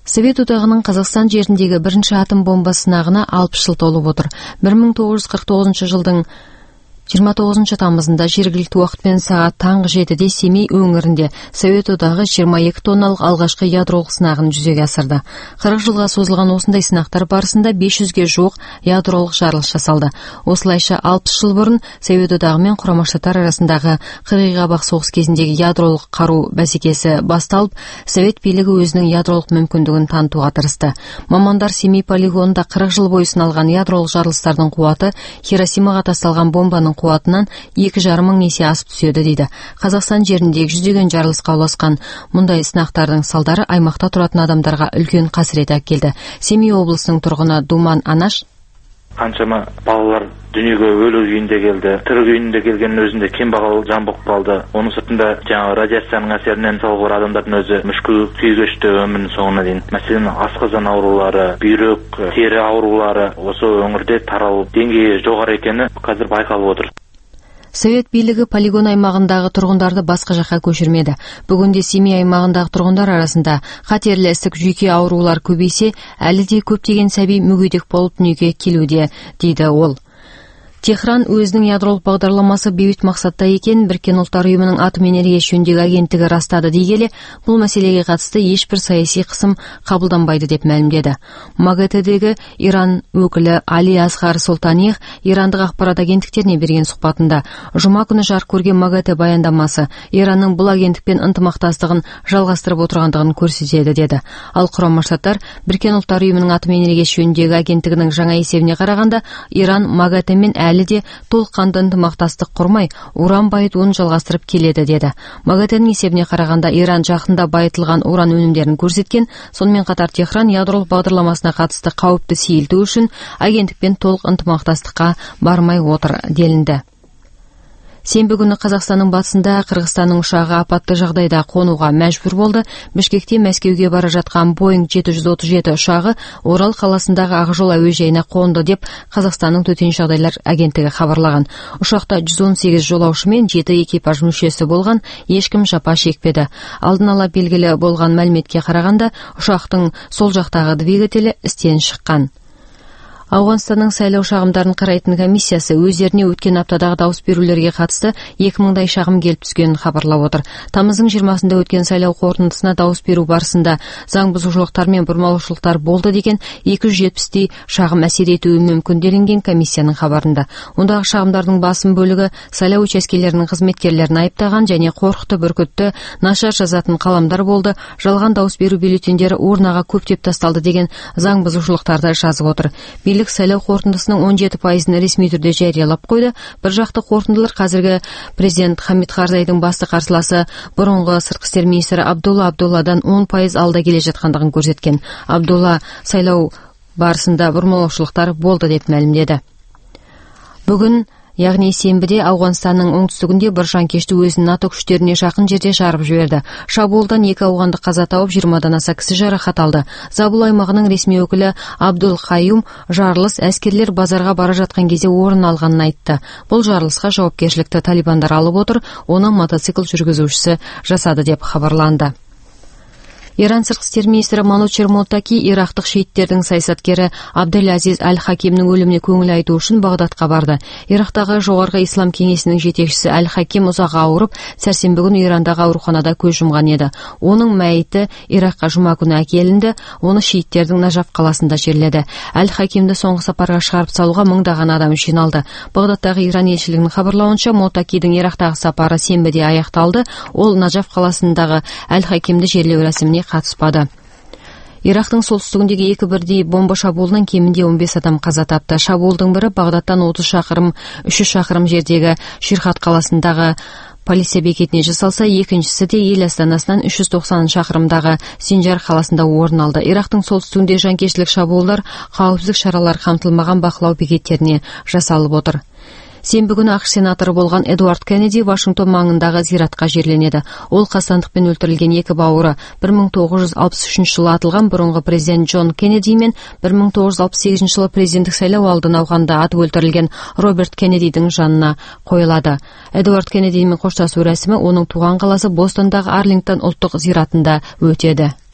Совет одағының Қазақстан жеріндегі бірінші атом бомба сынағына 60 жыл толып отыр. 1949 жылдың 29 тамызында жергілікті уақытпен сағат таңғы 7-де Семей өңірінде Совет одағы 22 тонналық алғашқы ядролық сынағын жүзеге асырды. 40 жылға созылған осындай сынақтар барысында 500-ге жуық ядролық жарылыс жасалды. Осылайша 60 жыл бұрын Совет одағы мен Құрама Штаттар арасындағы қырғи-қабақ соғыс кезіндегі ядролық қару бәсекесі басталып, Совет билігі өзінің ядролық мүмкіндігін танытуға тырысты. Мамандар Семей полигонында 40 жыл бойы сыналған ядролық жарылыстардың қуаты Хиросимаға тасталған бомбаның қуатынан 2,5 мың есе асып түседі дейді. Қазақстан жеріндегі жүздеген жарылысқа ұласқан мұндай сынақтардың салдары аймақта тұратын адамдарға үлкен қасірет әкелді. Семей облысының тұрғыны Думан Анаш: қаншама балалар дүниеге өлі күйінде келді, тірі күйінде келгеннің өзінде кембағал жан болып қалды. Оның сыртында жаңағы радиацияның әсерінен салғыр адамдардың өзі мүшкіл күй кешті өмірінің соңына дейін. Мәселен, асқазан аурулары, бүйрек, тері аурулары осы өңірде таралу деңгейі жоғары екені қазір байқалып отыр. Совет билігі полигон аймағындағы тұрғындарды басқа жаққа көшірмеді. Бүгінде Семей аймағындағы тұрғындар арасында қатерлі ісік жүйке аурулар көбейсе, әлі де көптеген сәби мүгедек болып дүниеге келуде, дейді ол. Техран өзінің ядролық бағдарламасы бейбіт мақсатта екен Біріккен ұлттар ұйымының атом энергия жөніндегі агенттігі растады дей келе, бұл мәселеге қатысты ешбір саяси қысым қабылданбайды деп мәлімдеді. МАГАТЭ-дегі Иран өкілі Али Асғар Сұлтаниев ирандық ақпарат агенттіктеріне берген сұхбатында жұма күні жарық көрген МАГАТЭ баяндамасы Иранның бұл агенттікпен ынтымақтастығын жалғастырып отырғандығын көрсетеді деді. Ал Құрама Штаттар Біріккен ұлттар ұйымының атом энергия жөніндегі агенттігінің жаңа есебіне қарағанда, Иран МАГАТЭ-мен әлі де толыққанды ынтымақтастық құрмай, уран байытуын жалғастырып келеді деді. МАГАТЭ-нің есебіне қарағанда Иран жақында байытылған уран өнімдерін көрсеткен, сонымен қатар Техран ядролық бағдарламасына қатысты қауіпті сейілту үшін агенттікпен толық ынтымақтастыққа бармай отыр делінді. Сенбі күні Қазақстанның батысында Қырғызстанның ұшағы апатты жағдайда қонуға мәжбүр болды. Бішкекте Мәскеуге бара жатқан Boeing 737 ұшағы Орал қаласындағы Ақжол әуежайына қонды деп Қазақстанның төтенше жағдайлар агенттігі хабарлаған. Ұшақта 118 жолаушы мен 7 экипаж мүшесі болған, ешкім жапа шекпеді. Алдын ала белгілі болған мәліметке қарағанда, ұшақтың сол жақтағы двигателі істен шыққан. Ауғанстанның сайлау шағымдарын қарайтын комиссиясы өздеріне өткен аптадағы дауыс берулерге қатысты 2000-дай шағым келіп түскенін хабарлап отыр. Тамыздың 20-сында өткен сайлау қорытындысына дауыс беру барысында заң бұзушылықтар мен бұрмалаушылықтар болды деген 270-дей шағым әсер етуі мүмкін делінген комиссияның хабарында. Ондағы шағымдардың басым бөлігі сайлау учаскелерінің қызметкерлерін айыптаған және қорқытты бүркітті нашар жазатын қаламдар болды, жалған дауыс беру бюллетендері орнаға көптеп тасталды деген заң бұзушылықтарды жазып отыр. Билік сайлау қорытындысының 17%-ын ресми түрде жариялап қойды. Bir жақты қорытындылар қазіргі президент Хамид Карзайдың басты қарсыласы бұрынғы сыртқы істер министрі Абдулла Абдулладан 10% алда келе жатқандығын көрсеткен. Абдулла сайлау барысында бұрмалаушылықтар болды деп мәлімдеді. Бүгін яғни сенбіде Ауғанстанның оңтүстігінде бір жанкешті өзінің НАТО күштеріне жақын жерде жарып жіберді. Шабуылдан 2 ауғанды қаза тауып, 20-дан аса кісі жарақат алды. Забул аймағының ресми өкілі Абдул Хайюм жарылыс әскерлер базарға бара жатқан кезде орын алғанын айтты. Бұл жарылысқа жауапкершілікті талибандар алып отыр, оны мотоцикл жүргізушісі жасады деп хабарланды. Иран сыртқы істер министрі Манучер Молтаки ирақтық шииттердің саясаткері Абдель-Азиз Аль-Хакимнің өліміне көңіл айту үшін Бағдадқа барды. Ирақтағы жоғарғы ислам кеңесінің жетекшісі Аль-Хаким ұзақ ауырып, сәрсенбі күні Ирандағы ауруханада көз жұмған еді. Оның мәйіті Ираққа жұма күні әкелінді, оны шииттердің Нажаф қаласында жерледі. Аль-Хакимді соңғы сапарға шығарып салуға мыңдаған адам жиналды. Бағдадтағы Иран елшілігінің хабарлауынша, Молтакидің Ирақтағы сапары сенбіде аяқталды. Ол Нажаф қаласындағы Аль-Хакимді жерлеу рәсіміне қатыспады. Ирақтың солтүстігіндегі 2 бірдей бомба шабуылынан кемінде 15 адам қаза тапты. Шабуылдың бірі Бағдадтан 30 шақырым, 300 шақырым жердегі Ширхат қаласындағы полиция бекетіне жасалса, екіншісі де ел астанасынан 390 шақырымдағы Синжар қаласында орын алды. Ирақтың солтүстігінде жанкештілік шабуылдар қауіпсіздік шаралар қамтылмаған бақылау бекеттеріне жасалып отыр. Сенбі күні ақш сенаторы болған Эдуард Кеннеди Вашингтон маңындағы зиратқа жерленеді. Ол қастандықпен өлтірілген 2 бауыры 1963 жылы атылған бұрынғы президент Джон Кеннеди мен 1968 жылы президенттік сайлау алды науқанында атып өлтірілген Роберт Кеннедидің жанына қойылады. Эдуард Кеннедимен қоштасу рәсімі оның туған қаласы Бостондағы Арлингтон ұлттық зиратында өтеді.